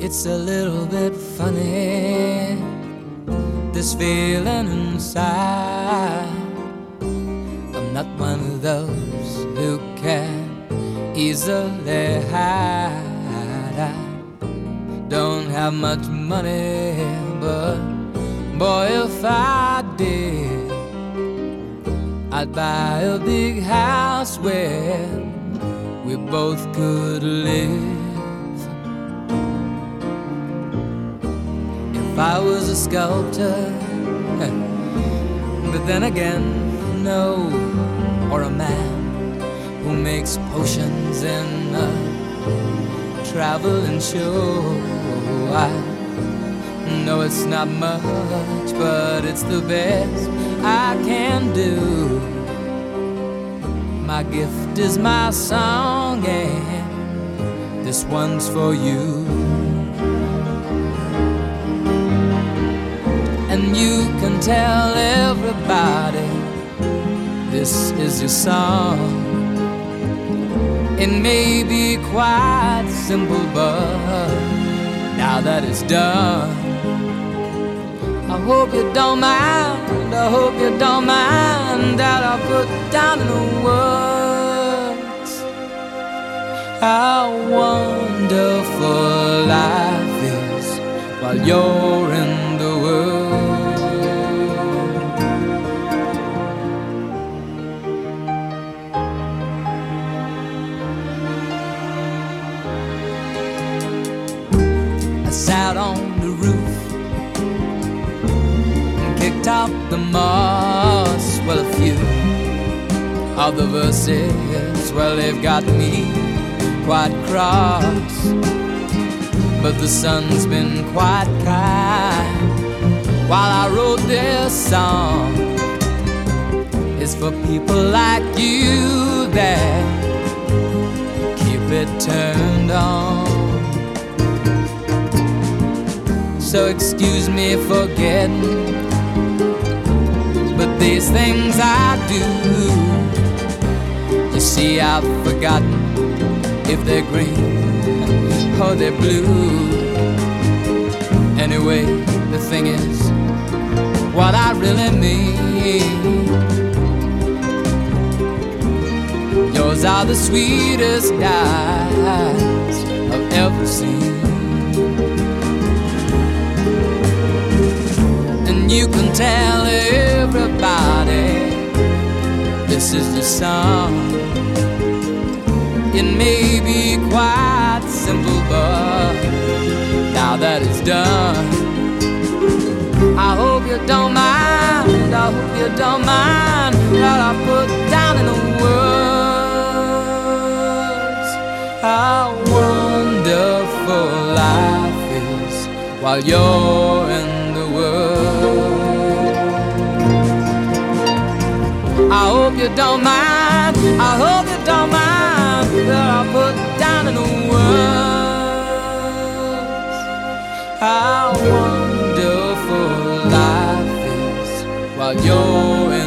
It's a little bit funny, this feeling inside. I'm not one of those who can easily hide. I don't have much money, but boy, if I did, I'd buy a big house where we both could live. If I was a sculptor, but then again, no, or a man who makes potions in a traveling show. I know it's not much, but it's the best I can do. My gift is my song, and this one's for you. And you can tell everybody this is your song. It may be quite simple, but now that it's done, I hope you don't mind, I hope you don't mind that I put down in the words how wonderful life is while you're in the world. I sat on the roof and kicked out the moss. Well, a few of the verses, well, they've got me quite cross. But the sun's been quite kind while I wrote this song. It's for people like you that keep it turned on. So excuse me for getting, but these things I do, you see, I've forgotten if they're green or they're blue. Anyway, the thing is, what I really mean, yours are the sweetest eyes I've ever seen. And you can tell everybody this is the song. It may be quite simple, but now that it's done, I hope you don't mind, I hope you don't mind that I put down in the words how wonderful life is while you're in the world. I hope you don't mind, I hope you don't mind that I put down in the words how wonderful life is while you're in